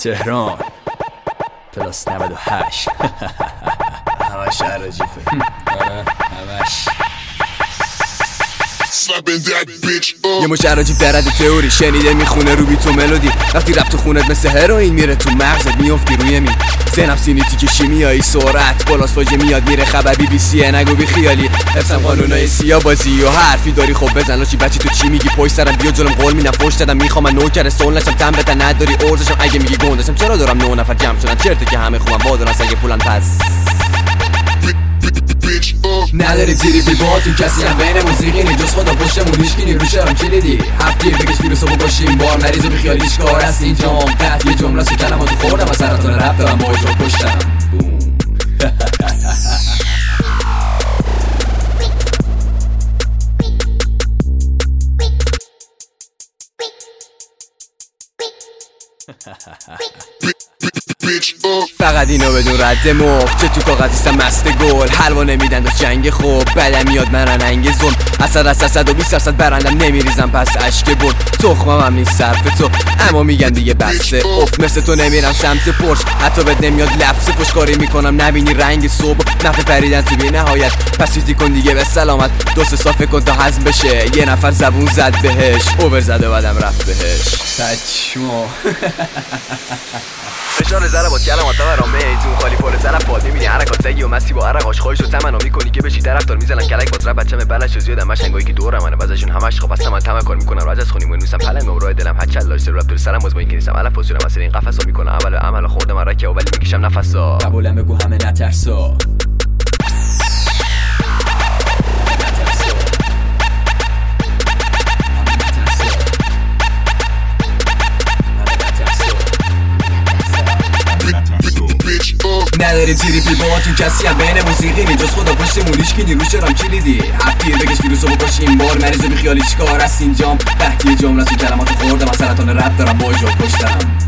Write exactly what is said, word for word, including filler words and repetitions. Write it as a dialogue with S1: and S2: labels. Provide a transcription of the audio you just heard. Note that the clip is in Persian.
S1: تهران پلاس نود و هشت همش عراجیفه. آره همش
S2: یه مش عراجیب درد تئوری شنیده میخونه رو بی تو ملودی. وقتی رفت تو خونت مثل هروئین میره تو مغزت میافتی روی می ذهنم سینیتی که شیمیایی سرعت بالاس فاجه میاد میره خبر بی بی سیه نگو بی خیالی حفظم قانونای سیا بازی و حرفی داری خب بزن لاشی بچی تو چی میگی پشت سرم بیا جلوم قول میدم فوش دادم میخوام من نوکر سولنشم تن بتن نداری ارزشم اگه میگی گندشم چرا دارم نه نفر جمع شدن چرته که همه خوبم وادارن سگه پولن پس نداری زیری بی با تو کسی هم بین موسیقی نی جز خدا پشتمون هیشکی نی رو شرم کلیدی هفتگیر بکش ویروسو بکشیم بار مریضو بی خیالیش کار است اینجام قطع یه جمله سو کلماتو خوردم و سرطان رب دارم با اجرا پشتم فقط اینو بدون رد مخ چه تو کاغذیستم مست گل حلوا نمیدن از جنگ خوب بدم میاد من رنگ ظلم اصد از صد و بیست درصد برندم نمیریزم پس اشک بود تخمم هم نیست صرف تو اما میگن دیگه بسته اف مثل تو نمیرم سمت پرش حتی بد نمیاد لفظ پشکاری میکنم نبینی رنگ صبح نفع پریدن تو بی نهایت پس چیزی کن دیگه به سلامت دو سه صافه کن تا هضم بشه یه نفر زبون زد بهش اوور زده بعدم رفت بهش
S1: تچمو
S2: فشار ضربات کلمات برام میزون خالی پر طرف باد میبینی حرکات زگی و مستی با عرقاش خواهشو تمنا میکنی که بشی طرفدار میزنن کلک با ترپ بچه‌م بلش زیادم مشنگایی که دورم منه واسهشون همش خوب هستم من تمکن میکنم راز از خونی میونسم پلن مورای دلم هچل لاش رپ در سرم باز با اینکه نیستم الف پوزیشنم واسه این قفسو میکنم عمل عمل خوردم من رکه ولی میکشم نفسا
S1: قبولم بگو همه نترسا نداری زیری بی با تو کسی هم بین موسیقی نی جز خدا پشتمون هیشکی نی رو شرم کلیدی هفتگیر بکش ویروسو بکشیم بار مریضو بی خیالی چیکار است اینجام تحتی جمله سو کلماتو خوردم از سرطان رب دارم با اجرا پشتم